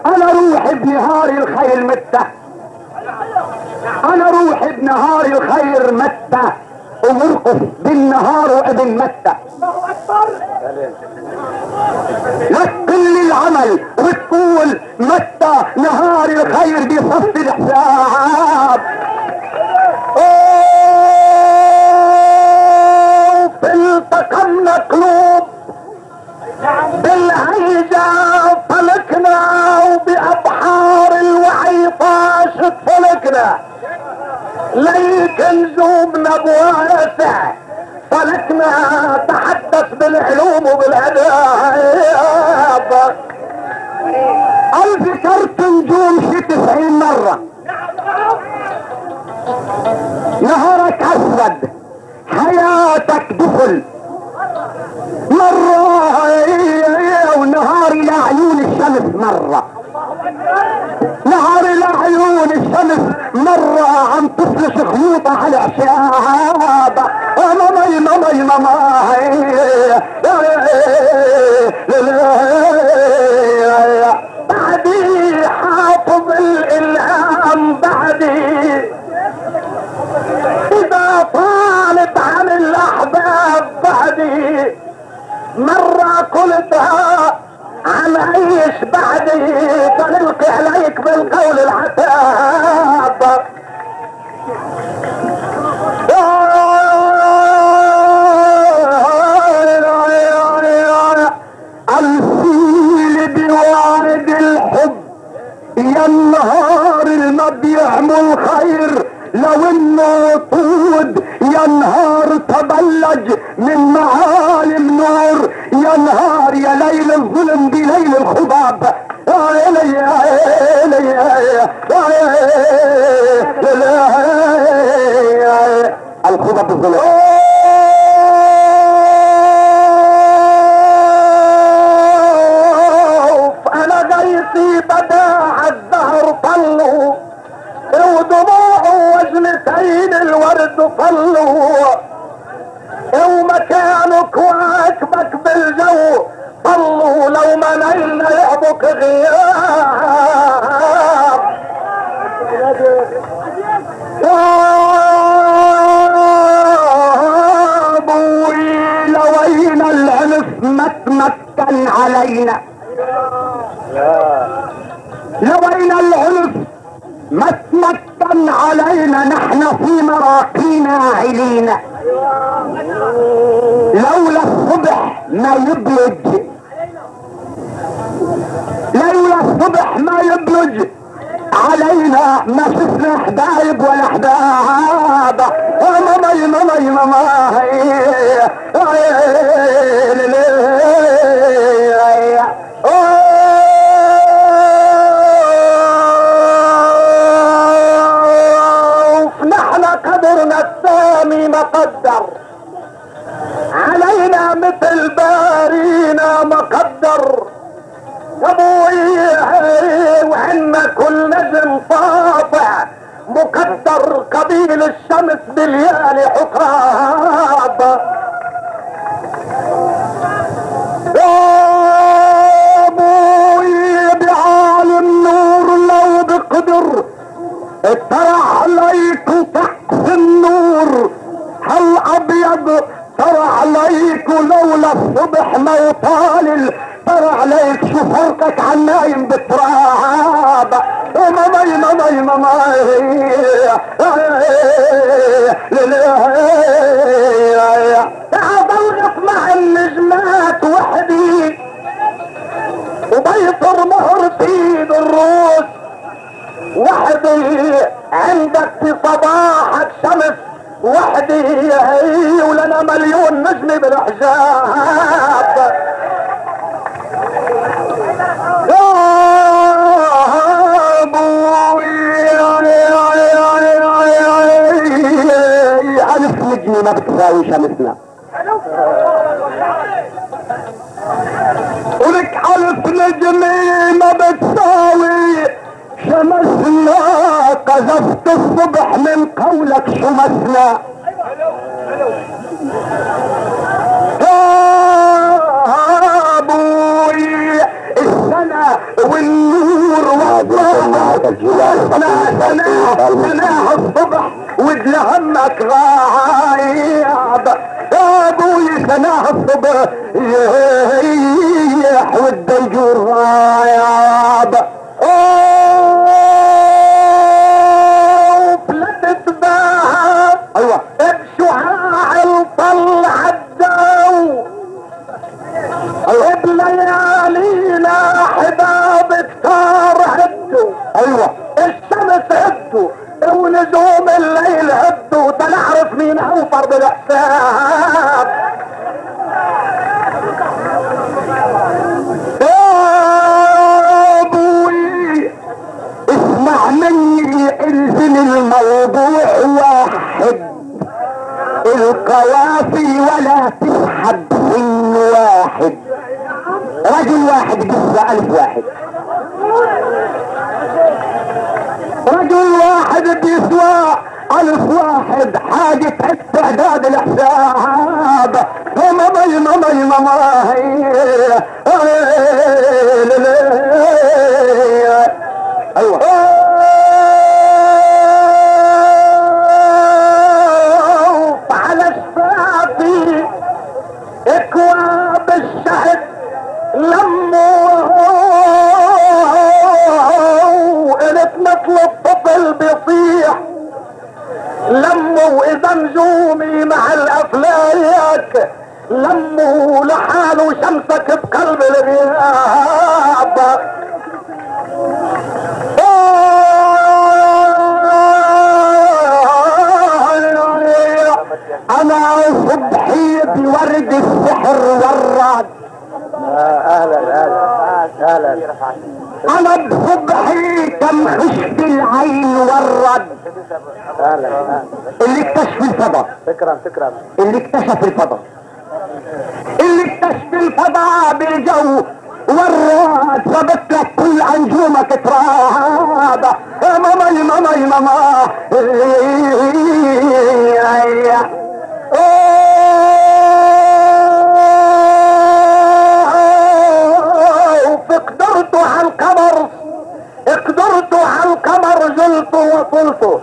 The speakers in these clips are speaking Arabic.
انا روحي بنهار الخير متة، انا روحي بنهار الخير متة، ومرقص بالنهار وابن متة. لك كل العمل وتقول متى نهار الخير بصف الحساب. التقمنا قلوب بالهيجة فلكنا، وبأبحار الوعي طاشت فلكنا، ليك نجومنا بواسع فلكنا، تحدث بالعلوم وبالاداب. ذكرت نجوم شي 90 مرة، نهارك اسود حياتك دخل مرة، ونهاري لعيون الشمس مرة، نهاري لعيون الشمس مرة، عم تفلش خيوطة على الشعب. مامي مامي مامي بعدي حافظ الالهام، بعدي اذا طالت عن الاحباب، بعدي مرة قلتها عن عيش بعدي، فنلقي عليك بالقول العتاب. الفيل بوارد الحب يا النهار ما بيعمل خير، لو انه طود يا نهار تبلج من معالم نور، يا نهار يا ليل الظلم بليل الخضاب. الخضب الظلم. انا غيثي بداع الزهر طلوا، ودموعه وجنتين الورد طلوا، ومكانك وعاكبك بالجو طلوا، لو ما نيلنا لعبك غياب. ابوي لوين العنف ما تمكن علينا، لوين العنف ما تمكن علينا، نحن في مراقينا علينا، لولا الصبح ما يبلج، لولا الصبح ما يبلج علينا، ما شفنا حبايب ولا حباب. مامي مامي مامي نحن قدرنا السامي مقدر علينا، مثل بارينا مقدر. ابوي وعنا كل نجم ساطع مقدر، قبيل الشمس بالليالي حقاب. ابوي بعالم نور لو بقدر اطلع عليك وطقس النور، هل ابيض ترى عليك، ولولا الصبح ما يطالل ترى عليك، شو فرقك عن نايم بالتراب. مامي مامي مامي اضلغط مع النجمات وحدي، وبيطر مهر في الروس وحدي، عندك في صباحك شمس وحدي، ولنا مليون نجم بالحجاب. ألف نجمي ما بتساوي شمسنا، ولك ألف نجمي ما بتساوي شمسنا، قذفت الصبح من قولك شمسنا. ابوي السنة والنور سناها الصبح ودل همك غايب يا ابوي سناها الصبح يح والدجور غايب فلتت بها ايوه بشعاع طلع الدو بليالينا حباب كتار هدوا ايوه الشمس هدوا ونجوم الليل هدوا تنعرف مين اوفر بالحساب يا ابوي اسمع مني الزم الموضوع واحد القوافي ولا تسحب من واحد رجل واحد بيسوى 1000 واحد رجل واحد بيسوى 1000 واحد حاجة استعداد الحساب ايوه على الشاطئ اكواب الشهد لموا قلت مثل الطفل بيصيح لموا اذا نجومي مع الافلاك لموا لحاله شمسك بقلب الغياب انا صبحي بورد السحر والرعد اهلا اهلا اهلا انا بصبحي كم خشب العين والرد اهلا اللي اكتشف الفضاء تكرم اللي اكتشف الفضاء اللي اكتشف الفضاء بالجو والرعد ثبت لك كل انجومك تراب ماما قدرت على القمر قدرت على القمر زلت وصلت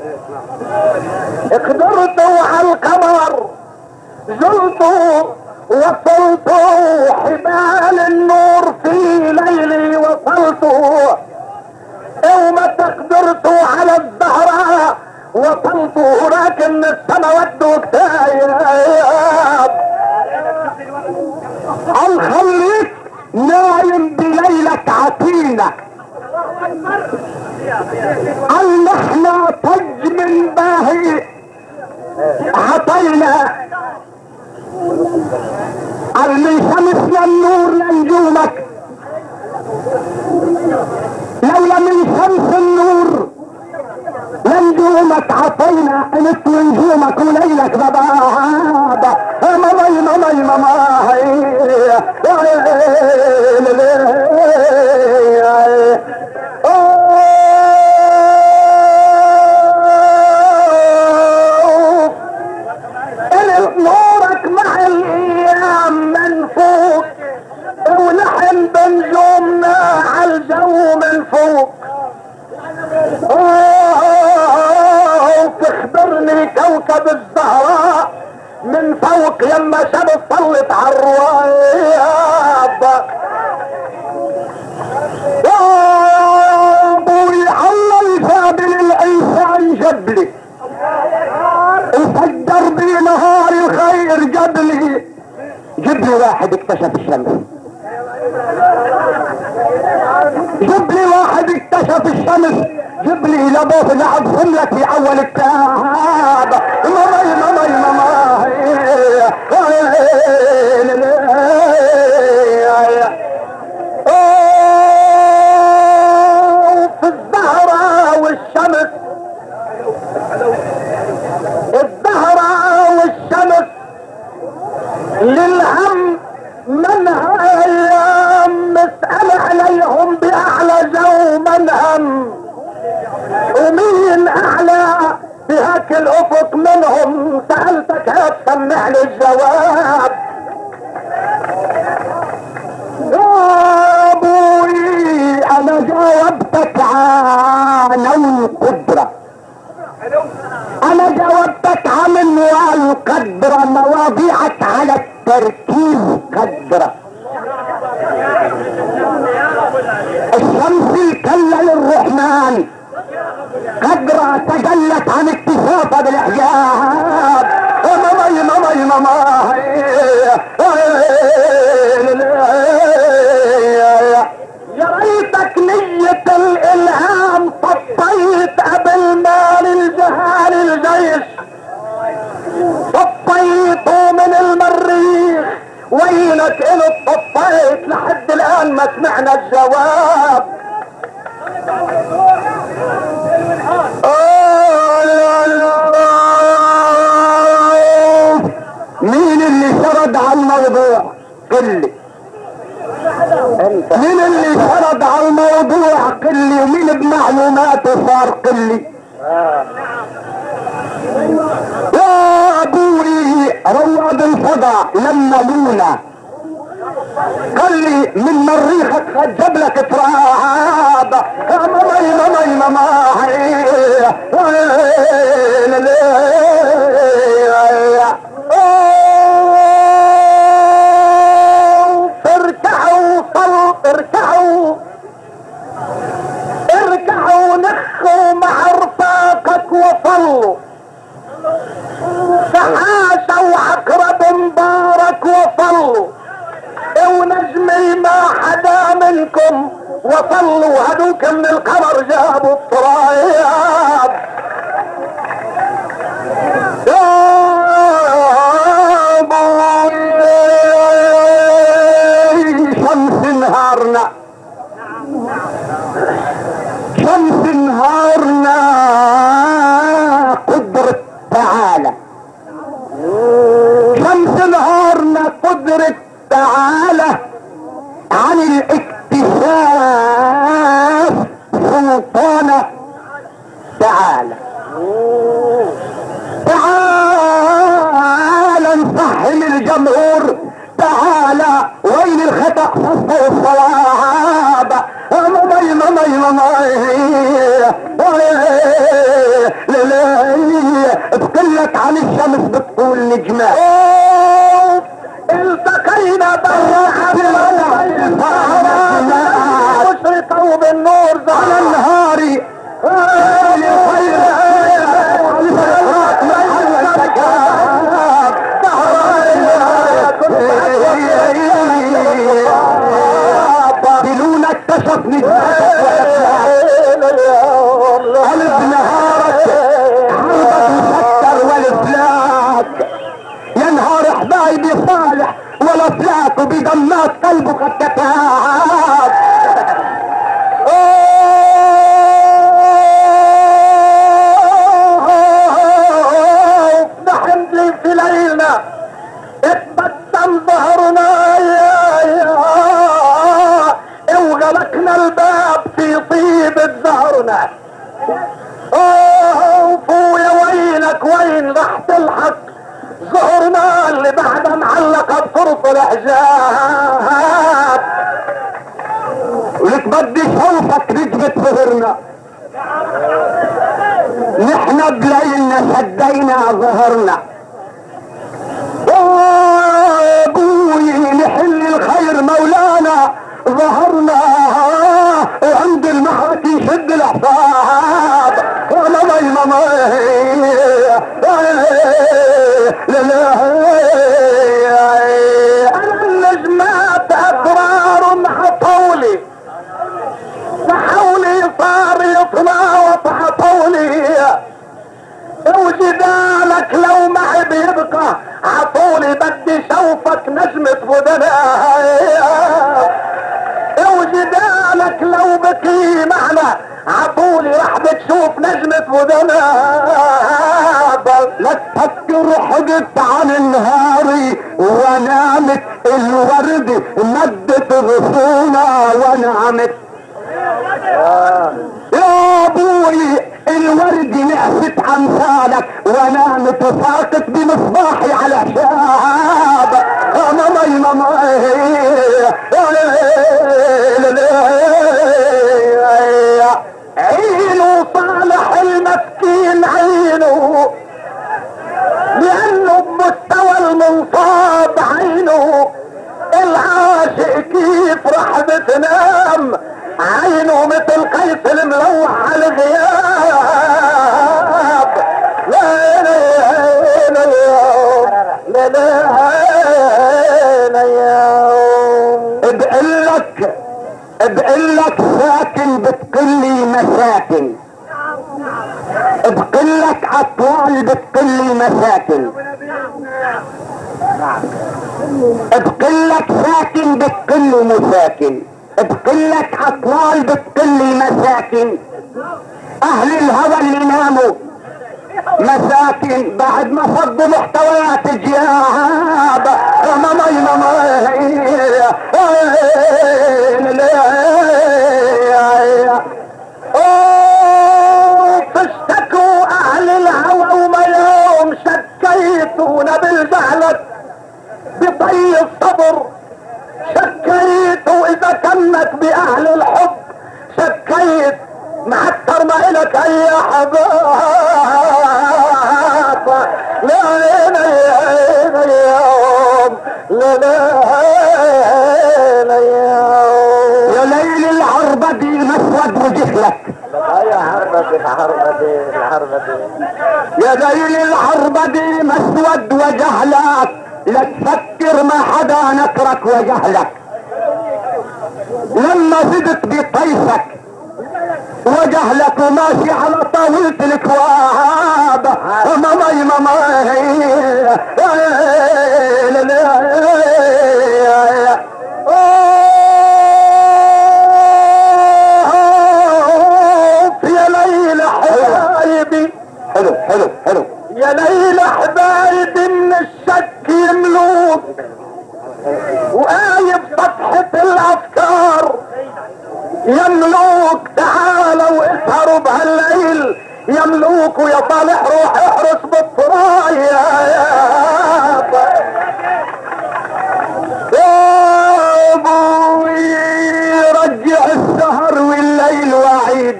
قدرت على القمر زلت وصلت حبال النور في ليلي وصلت يوم قدرت على الزهراء وصلت ولكن السما ودوا كتايب الخليك نايم بليلك عتينا قال نحنا طج من باهي عطينا قال من شمسنا النور لنجومك لولا من شمس النور لنجومك عطينا انت نجومك وليلك بابا نورك مع الايام من فوق ونحن بنجومنا عالجو من فوق تخبرني كوكب الزهراء من فوق يما شمس صلت عالرواب يا ابوي الله الفاضل الانسان جبلي وفجر بي نهار الخير جبلي واحد اكتشف الشمس جبلي واحد اكتشف الشمس جبلي لابوه لعب حملة في اول التعب في الزهرة والشمس الزهرة والشمس للهم منها ايام مسأل عليهم باعلى جو منهم ومين اعلى بهاك الافق منهم سألتك هتسمع لي الجواب يا ابوي انا جاوبتك قدر مواضيعك على التركيز قدره. الشمس الكلة للرحمن قدرة تجلت عن اكتشافها بالإحجاب. يا ريتك نية الإلهام طفيت قبل ما للجهال الجيش، طفيته من المريخ وينك إلى طفيت لحد الآن ما سمعنا الجواب. مين اللي شرد على الموضوع؟ قل لي مين اللي شرد على الموضوع؟ قل لي. ومين بمعلوماته صار؟ قل لي. يا ابوي رواد الفضاء لما لونا قال لي من مريخك خجب لك تراب. اركعوا نخوا مع رفاقك وصلوا، فحاشوا عقرب مبارك وصلوا، ونجمي ما حدا منكم وصلوا، هدوك من القمر جابوا التراب. شمس نهارنا، شمس نهارنا قدرة تعالى، شمس نهارنا قدرة تعالى عن الاكتشاف سلطانة تعالى. تعالى نفهم الجمهور، تعالى وين الخطأ فصل الصواب. بقلك عن الشمس بتقول نجمة. التقينا برا مشرقة وبالنور على النهاري بلونا اكتشف نجماتك قلب نهارك حربك مسكر والفلاك. يا نهار حبايبي صالح ولا فلاك وبدمات قلبك التتاب. نحن في ليلنا اتبسم ظهرنا وغلقنا الباب في طيب ظهرنا. يا وينك وين راح تلحق ظهرنا اللي بعدها معلقة بطرف الحجاب. ولك بدي شوفك رجبة ظهرنا، نحن بليلنا شدينا ظهرنا. ابوي نحل الخير مولانا ظهرنا، وعند المحرك يشد الحساب. انا النجمات اسرار حطولي وحولي صار يتناوط حطولي، وجدالك لو معي بيبقى عطولي. بدي شوفك نجمة بدنايا، وجدالك لو بكي معنا عطولي راح بتشوف نجمة بدنايا. لا تفكر حدث عن النهاري ونامت الورد مدت غصونها ونعمت. يا ابوي الورد نعست امثالك ونامت وفاقت بمصباحي على شاب. عينه صالح المسكين عينه لانه بمس تنام عينه مثل قيس الملوح على الغياب. لا لا لا لا لا يوم بقلك ساكن بتقلي مساكن، بقلك اطوال بتقلي مساكن، بقلك ساكن بتقلي مساكن، بقلك اطوال بتقلي مساكن. اهل الهوى اللي ناموا مساكن بعد ما فضوا محتويات جياب. تشتكوا اهل الهوى وما يوم شكيتونا بالجهلة بطي الصبر، شكيتوا اذا كنت باهل الحب شكيت معتر ما الك اي حباب. لا لا يوم لا لا يوم يا ليل العربدي مسود وجهلك يا عربدي يا ليل العربدي مسود وجهلك، لا تفكر ما حدا نكرك وجهلك. لما زدت بطيفك وجهلك وماشي على طاولة الكواب. ماماي يا ليل حبايبي، حلو يا ليل حبايبي من الشك يملوك وقايب صفحة الافكار يملوك. تعالوا اسهروا بهالليل يملوك ويا صالح روح احرس بالطرايا يا ابوي. رجع السهر والليل وعيد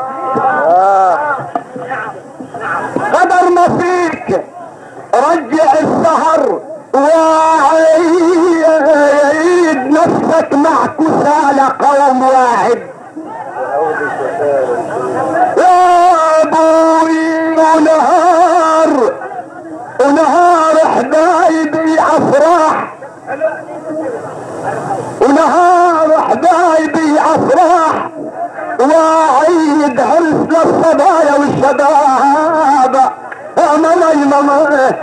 قدر ما فيك، رجع السهر وعيد نفسك مع كسالى قوم واحد. يا ابوي ونهار حبايبي افراح، ونهار حبايبي افراح وعيد عرس للصبايا والشباب. ماما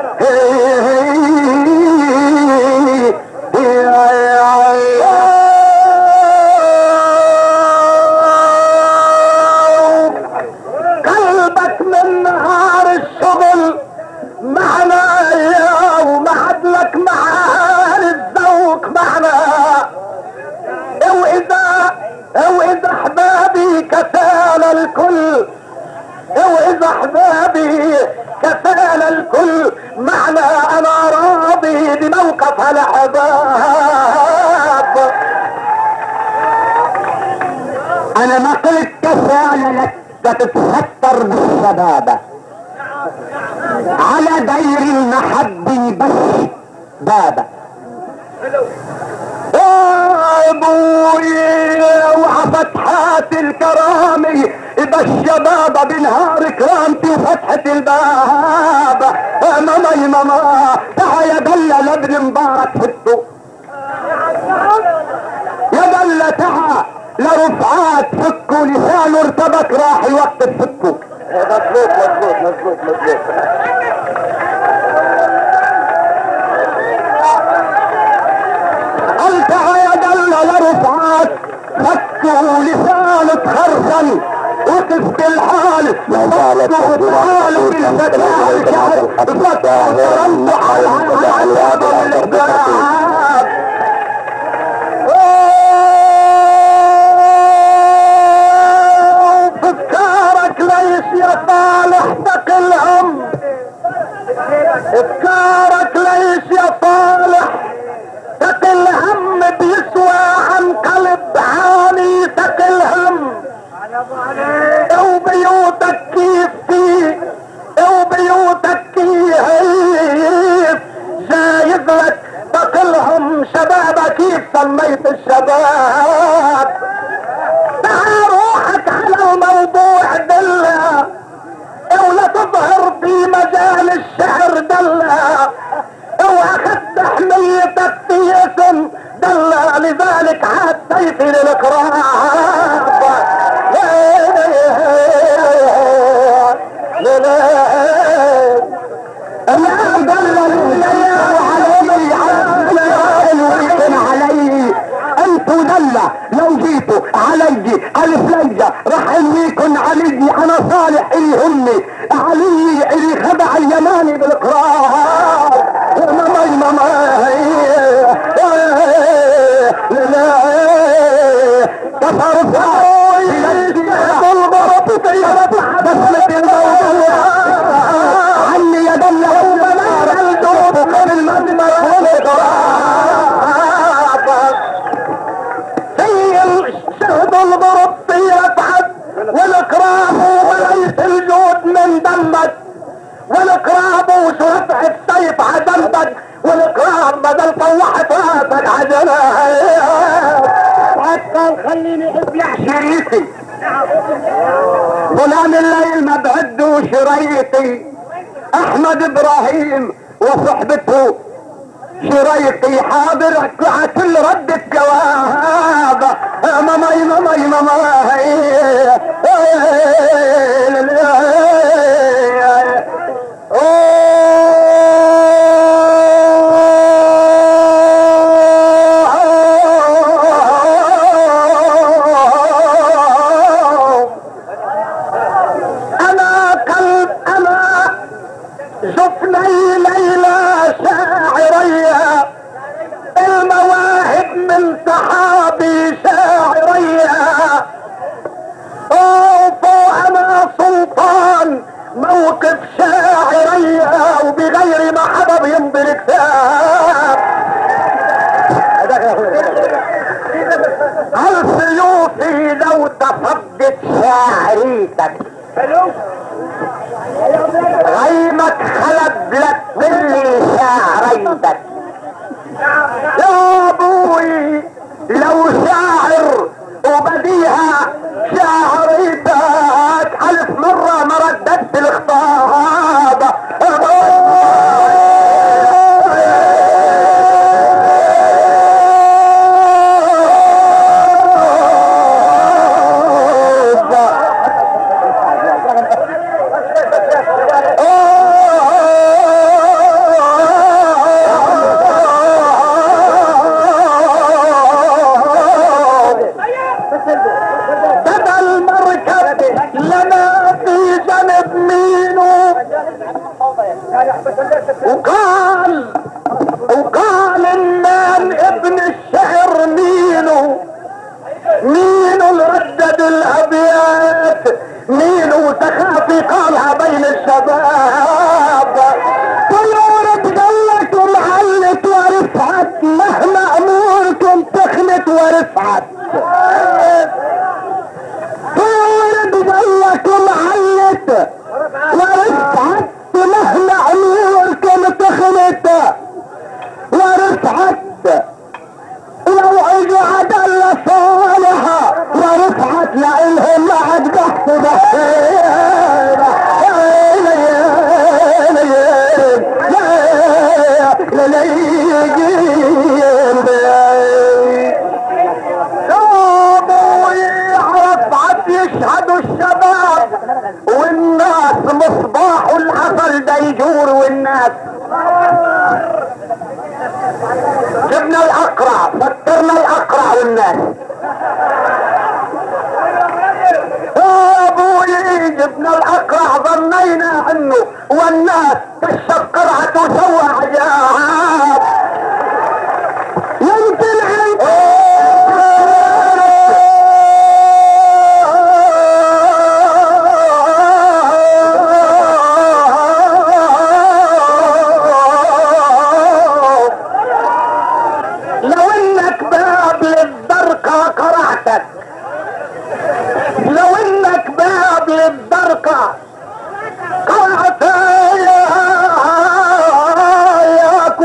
قلبك من نهار الشغل معنا ومعدلك معاني الذوق معنا. واذا احبابي كفانا الكل، واذا احبابي كفانا الكل معنا. انا راضي بموقف الاحباب. انا ما قلت كفانا لك تتستر بالشبابة على دير المحبة بس بابا. ابوي وفتحات الكرامي بالشباب بنهار كرامتي وفتحة الباب. ماما تعا يا دلة لابن مبارك فتو، يا دلة تعا لرفعات فكوا لسانه ارتبك راح الوقت تفكوا. مظبوط قلت يا دلة لرفعات فكوا لسانه تخرسن وقف بالحال فكوا بالحال بالفتاة شهد فكوا ضرمت على العذاب والإحباب. فكارك ليش يا صالح تقل هم، افكارك ليش يا صالح تقل هم. بيسوى عن قلب عاني تقل هم. وبيوتك كيف وبيوتك كيف جايز لك تقلهم شبابك. كيف سميت الشباب بين الاقراب. انا دلل علي انتوا دلة لو جيتوا علي الف ليلة راح الويكن علي. انا صالح الي همي علي الي خدع اليماني بالاقرار. عني يا دلة شهد الضرب يبعد والاقراب وليس الجود من دمك. والاقراب وشرفع السيف عدمتك. والاقراب بدل طوحت راسك عجلات. عسكر خليني ابلع شريطي فلان الليل ما بعده شريطي. احمد ابراهيم وصحبته شريطي حاضر على كل ردة جواب. ماماي ماماي ماماي انا قلب انا شفني ليلى شاعرية المواهب من صحابي شاعرية. انا سلطان موقف شاعرية وبغير ما حبب يمضي الكتاب. هل سيوفي لو تصدت شاعريتك غيمك خلد لك كل شاعريتك. يا ابوي لو شاعر وبديها شاعريتك 1000 مرة ما رددت الخطاب. وقال النان ابن الشعر مينو اللي ردد الابيات. مينو سخافي قالها بين الشباب. طيورة قلت ومعلت ورفعت مهما اموركم تخلت ورفعت. طيورة قلت ومعلت ورفعت مهما اموركم تخلت ورفعت. لو اجوا عدل صالحة ورفعت لإلهم ما عاد بحث يشهدوا الشباب والناس مصباح العسل ديجور والناس. جبنا الاقرع فكرنا الاقرع والناس. ابوي جبنا الاقرع ظنينا انه والناس كشف قرعته وسوى عجاب. يمكن لو انك باب للدرقة قرعت يا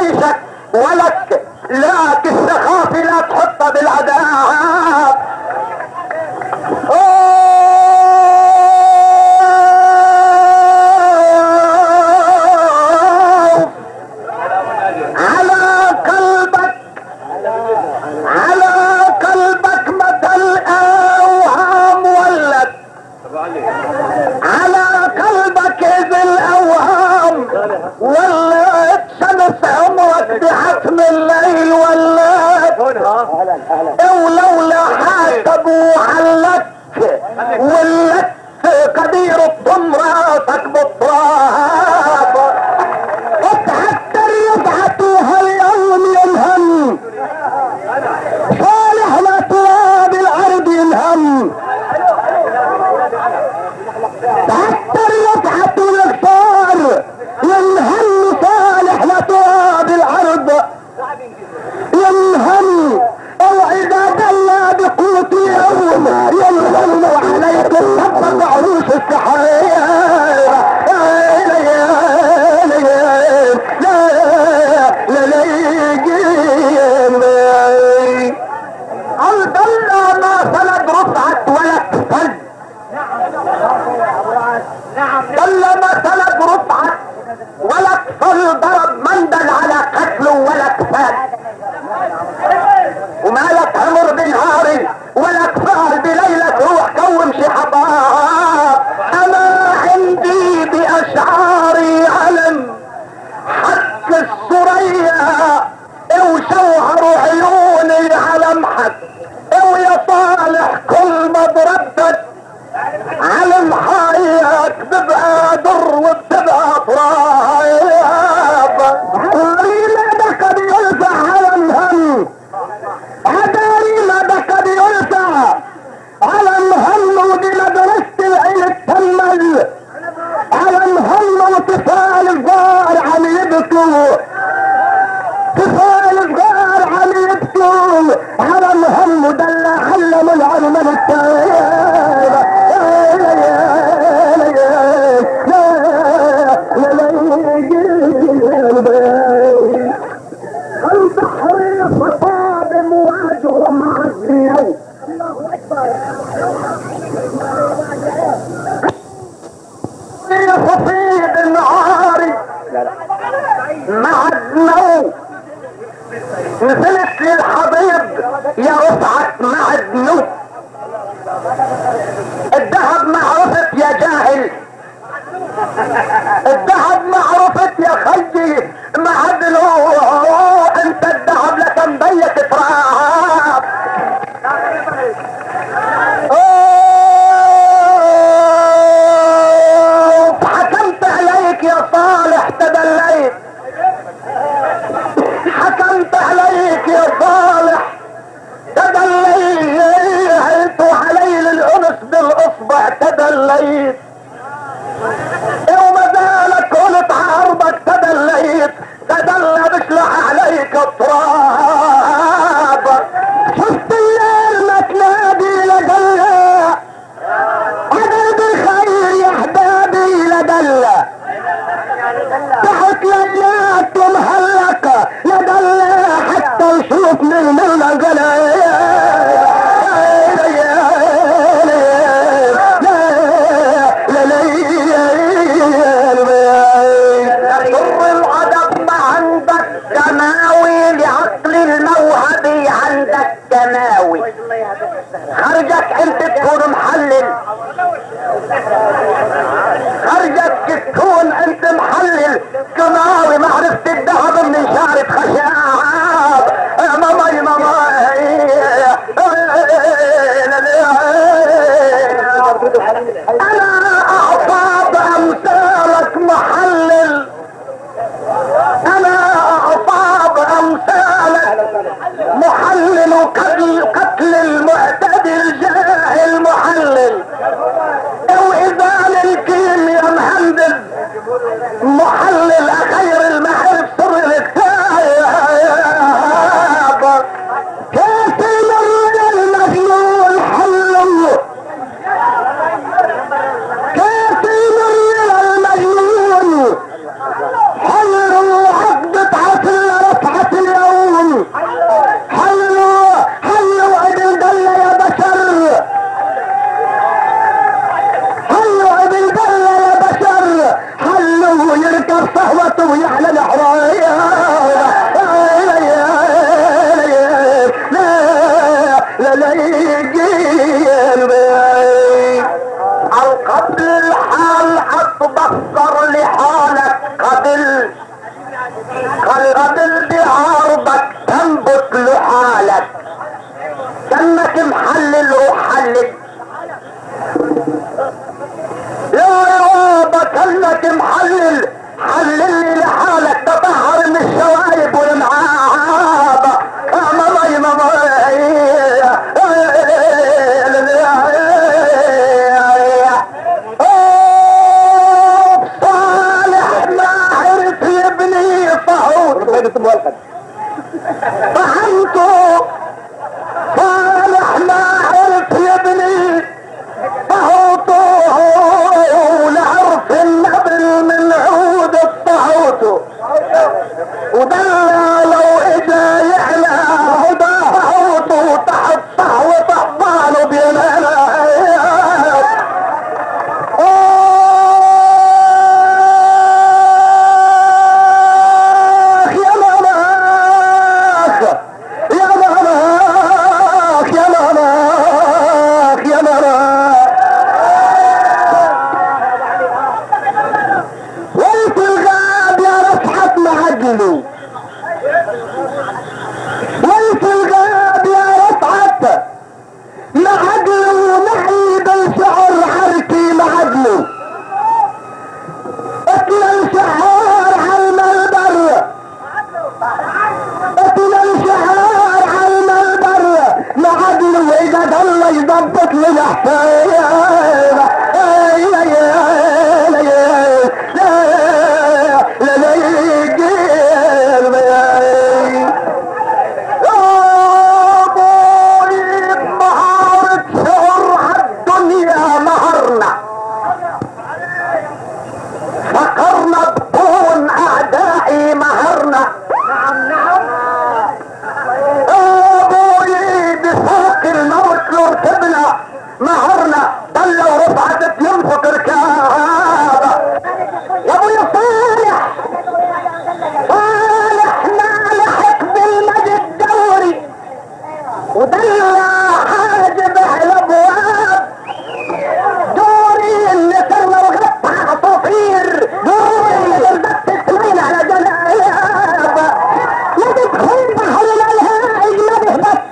عيشك ولك لا تستخافي لا تحط بالعذاب. على قلبك مدى الاوهام ولت، على قلبك اذ الاوهام ولت، شمس عمرك بحتم الليل ولت، ولولا حاسبوا علك ولت قدير الضم راسك بالتراب. حتى رفعتها اليوم ينهم صالح لتراب الارض ينهم، حتى رفعت الاغفار ينهم صالح لتراب الارض ينهم. وعباد الله بقوت يوم ينهم عليكم طبق عروش السحايا. الضلة ما سند رفعت ولا تفل، ضلة ما سند رفعت ولا تفل، ضرب مندل على قتله ولا تفل، وما لك عمر بنهاري ولا كفار بليلة روح كوم شي حباب. انا عندي باشعاري علم حق السرية وشوهر عيوني على محك، ويا صالح كل ما بردت على محاياك ببقى در وبتبقى تراب. ريمة قد يرفع على الهم، عداري ما قد يرفع على الهم، ودي مدرسة العين تكمل على الهم، وطفال الجار عم يبكوا، طفال الجار عم يبكوا على الهم، ودل علم العلم التايب. البحر صفاب مواجه مع الزيو، صفيد النهار مع الدنو، نزلت للحضيض يا رفعت مع الدنو. الذهب معرفة يا جاهل، الذهب معرفة يا خيي معدنه، انت الذهب لتنبيك تراب. حكمت عليك يا صالح تدليت، حكمت عليك يا صالح تدليت، وعلي للانس بالاصبع تدليت، وما زالك قلت عرضك تدليت، تدلى بشلح عليك التراب. شفت الليل ما تنادي لدلى، حبيبي الخير يا حبابي لدلى، تحت ليلات مهلقة لدلى حتى يشوفني من الجلايا. كماوي لعقل الموهبي عندك كماوي، خرجك انت تكون محلل، خرجك تكون انت محلل كماوي، معرفة الذهب من شعرة خشاب. ماماي ماماي انا اعصاب امثالك محلل، انا اعصاب امثالك محلل، قتل المعتدي الجاهل محلل، واذا للكيمياء مهندس محلل، اخير المعرف سر يكتب والقد فهمته صالح ما عرف يبني طهوته لعرف النبل من عود الطهوته ودلع لو اجا يعلى طهوته تحت طهوة طحبانه بيمانه يضبط للحكاية فكرنا بكون اعدائي مهرنا بفوق الموت لو ركبنا مهرنا ضل ورفعت ينفق ركابه يا ابوي صالح ما لحق بالمجد دوري ودل حاجب على الابواب دوري اللي صرنا وغطى عصافير دوري اللي تسمين على جناب ما تدخل بحر الالهاج ما بهبط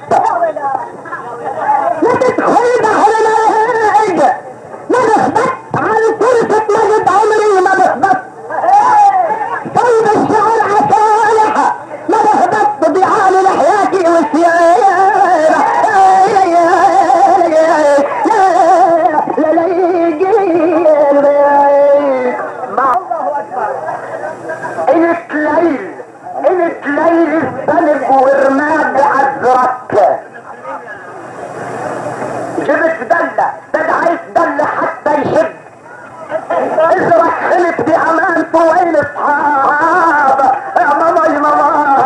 لا تدخل بحر الالهاج ما بهبط على فرصة مجد عمري ما بهبط طيب الشعر عصالح ما بهبط بضيعان لحياتي والسيارة قلت ليل السلب ورماد عذرك جبت دلة تدعيت دلة حتى يشد ازرق خلت بأمانته وين اصحاب يا ماما يا ماما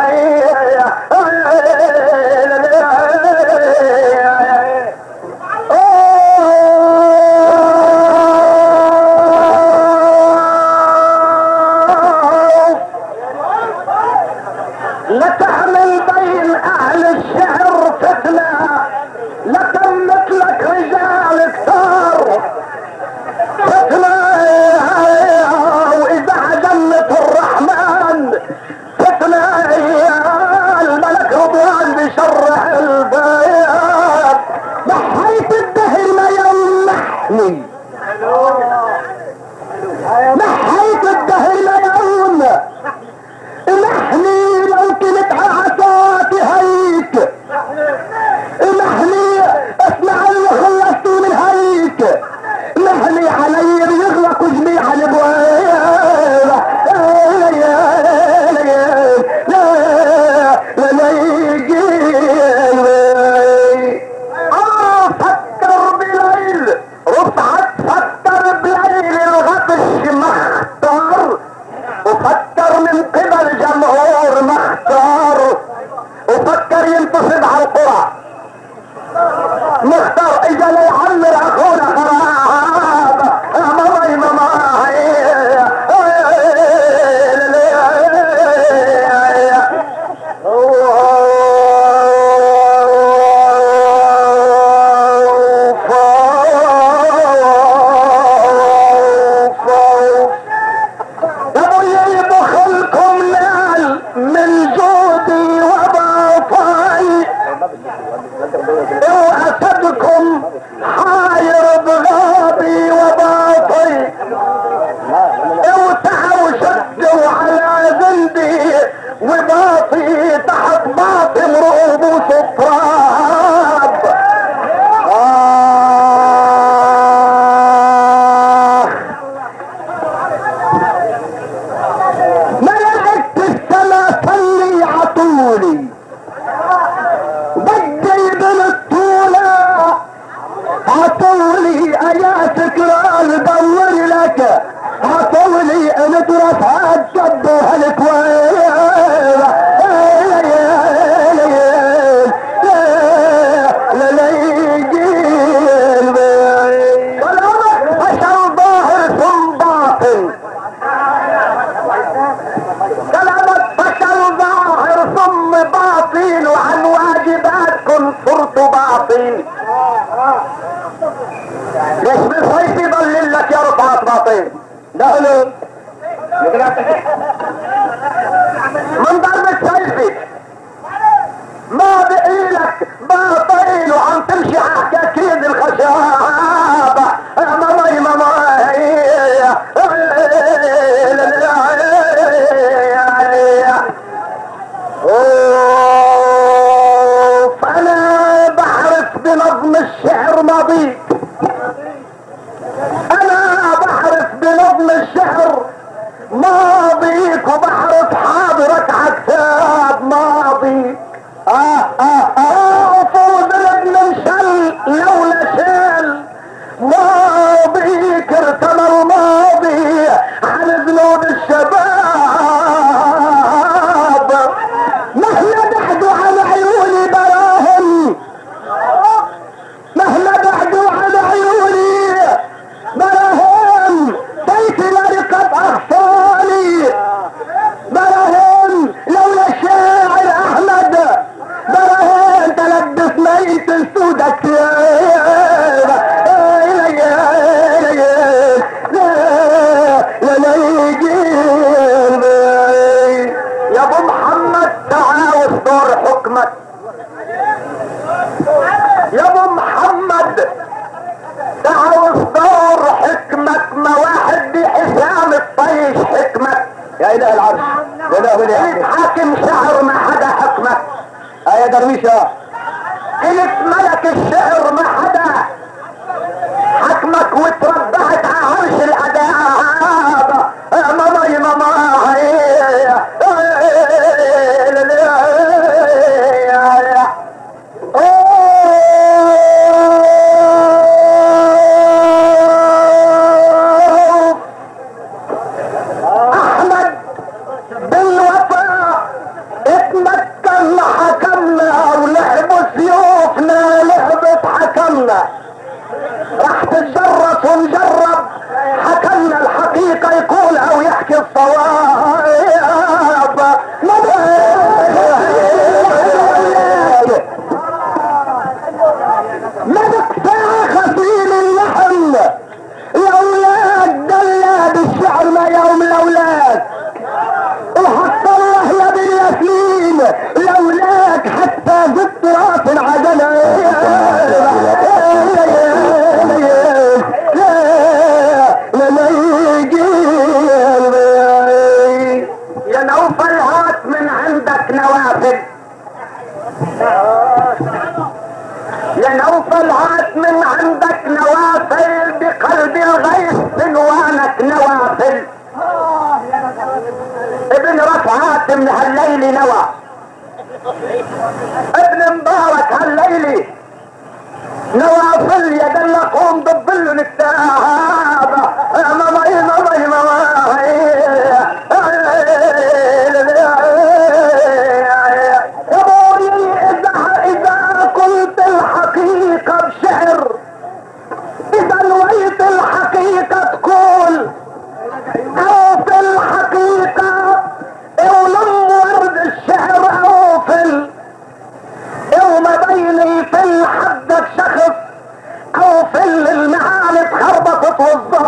لا تعمل بين اهل الشعر فتنة لا تمت لك رجال كثار فتنة واذا عجلت الرحمن فتنة الملك رضوان بشرح البيان محيت الدهر ما يمنحني محيت الدهر ما يمنحني لو كنت عصاتي هيك محني اسمع اللي خلصت من هيك محني علي بيغلقوا جميع الابواب فكر بليل رفعت فكر بليل الغطش مختار وفكر من قبل جمهور مختار وفكر ينتصب على القرى مختار اجا ليعمر اخونا خراب ماما يا ماما من جودي وباطاي واسدكم حاير بغابي وباطي اوسعوا شدوا على زندي وباطي تحت باطي مرؤوس التراب ملأت السما انا بعرف بنظم الشعر ماضيك، انا بعرف بنظم الشعر ماضيك، وبعرف حاضرك عكتاب ماضيك. فوز الابن انشل لولا شال ماضيك، ارتمى الماضي عن ذنوب الشباب، مهما بعدوا عن عيوني براهم، مهما بعدوا عن عيوني براهم، بيتي لرقب اغصاني براهم، لولا الشاعر احمد براهم تلبس ميت سودك يا ابو محمد تعاوز دور حكمك، يا ابو محمد تعاوز دور حكمك، ما واحد بحسام الطيش حكمك يا اله العرش يا اله حاكم شعر ما حدا حكمك، يا درويشه انت ملك الشعر ما حدا حكمك، وتربعت على عرش الاداء احمد بالوفاء اتمكن حكمنا، ولعبوا سيوفنا لعبة حكمنا، راح تتجرس ونجرب حكمنا الحقيقة يقول او يحكي الصواب. ملك ساعة خفيل اللحم، الاولاد دلاد الشعر ما يوم الاولاد، وحط الله يا بن ياسين الاولاد حتى زدت راس العجلة. يا نوفل هات من عندك نوافل، يا نوفل هات من عندك نوافل، بقلب الغيث عنوانك نوافل. ابن رفعات من هالليل نوى، ابن مبارك هالليل نوافل، يدل قوم ضبل التهاب اذا قلت الحقيقة بشعر، اذا نويت الحقيقة تقول، او في الحقيقة ولم ورد الشعر اوفل، وما بين الفل حدك شخص او فل المعاني تخربطت والظهر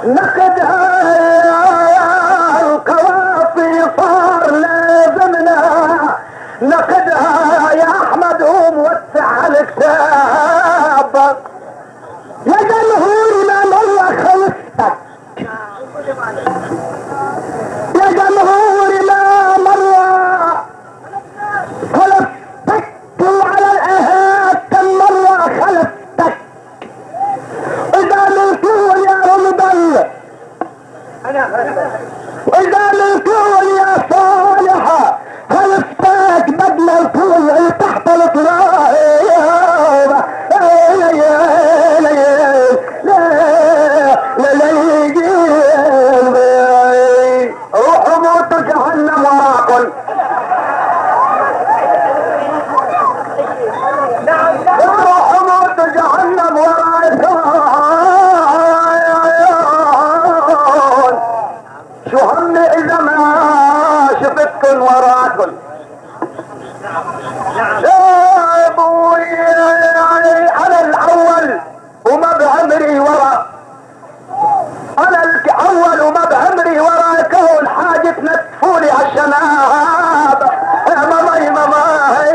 نقدها القوافي صار لازمنا نقدها يا احمد وموسع الكتاب يا جمهورنا مرة خلصتك يا جمهورنا مرة خلصتك وعلى الاهات كم مرة خلصتك اذا من طول يا رمضان واذا من طول يا صالحة خلصتك بدنا الطول تحت الطلاب روحوا موتوا جهنم وراكم روحوا موتوا جهنم وراكم شو همي اذا ما شفتكن وراكم يا ابوي انا الاول وما بعمري ورا انا الاول وما بعمري ورا كون حاجة تنتفولي عالشناب يا ماما يا ماما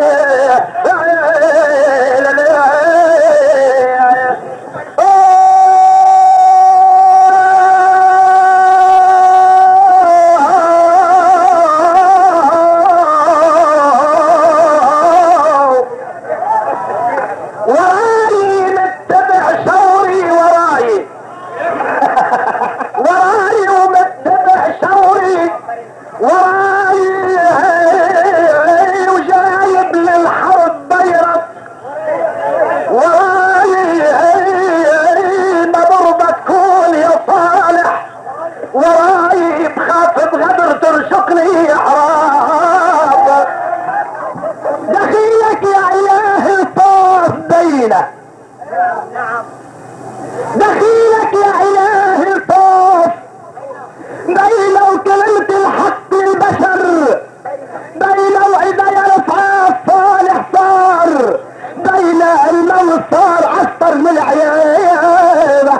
وجايب للحرب بيرق وراي ما ضربة تكون يا صالح وراي بخاف بغدر ترشقني احراب دخيلك يا الهي طاف بينه دخيلك يا الهي طاف بينه وكلمة الحق للبشر بينه واذا يرفع صالح صار بين الموت صار عسكر من العيال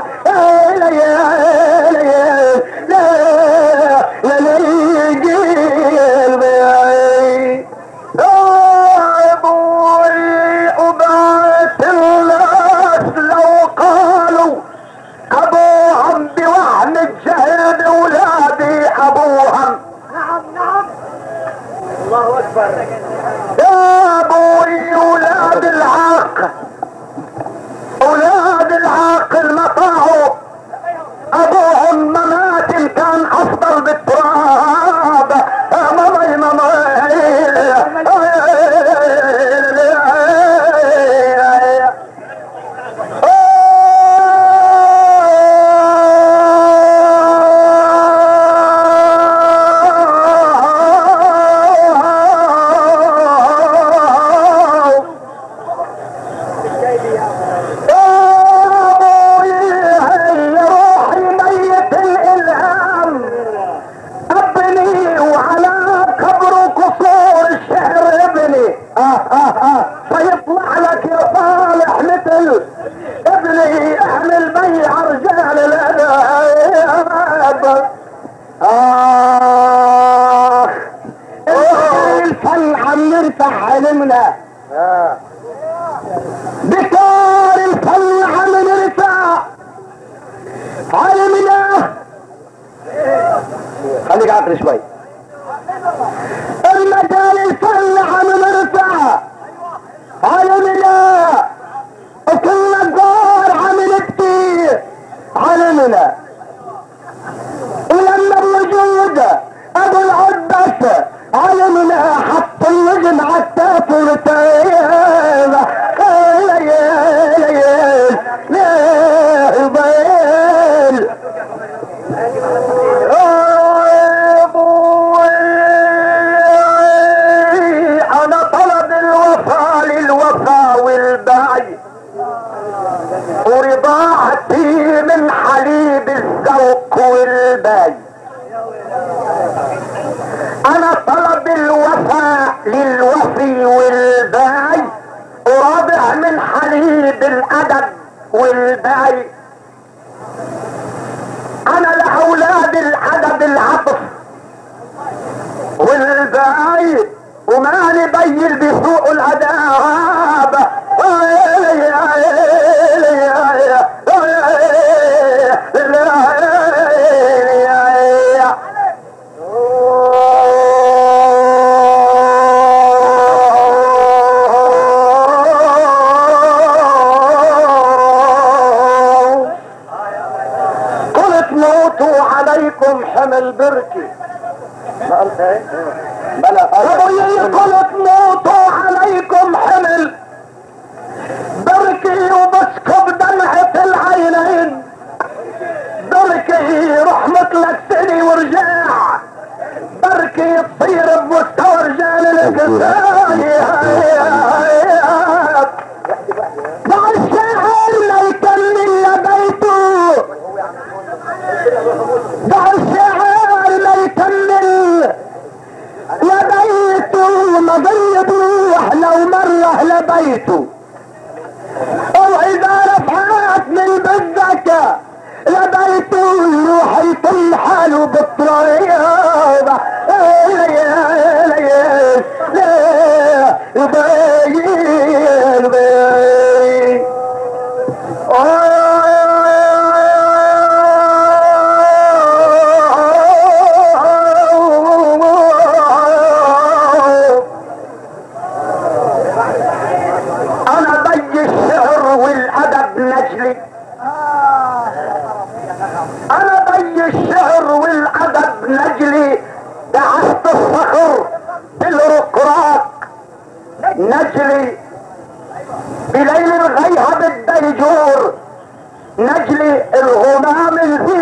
وبعت الناس لو قالوا ابوهم بوهن الجهل ولادي ابوهم الله اكبر يا ابوي ولاد العاقل ما طاعوا ابوهم ممات كان افضل بالتراب ماما يا ماما فيطلع لك يا صالح مثل ابني احمل بيع رجال الادب الفن عم نرفع علمنا بكار الفن عم نرفع علمنا خليك عقل شوي المجال الفن عم نرفع علمنا وكل نجار عم نبكي علمنا ولما الوجود ابو العباس علمنا حط النجم على التاف والتايب انا طلب الوفاء للوفاء والبعي ورضاعتي من حليب الذوق والباي انا طلب الوفاء للوفي والباي ورابع من حليب الادب والباي انا بعيد وما نبين بسوء العذاب. قلت موتوا عليكم حمل بركي. ما قلت ايه؟ بلا قلت موتوا عليكم حمل بركي وبسكب دمعة العينين. بركي رحمة لك سني ورجع. بركي تصير بمستوى رجال الكفاية. مع الشاعر ما يكمل لبيته. مع الشاعر ما يكمل لبيته. ما ضيبوح لو مره لبيته. واذا رفعت من بدك لبيته يروح يتم حاله بالطريق. انا ضي الشعر والادب نجلي. انا ضي الشعر والادب نجلي. دعست الصخر بالرقراق نجلي. بليل الغيهة بالديجور نجلي. الغمام الفي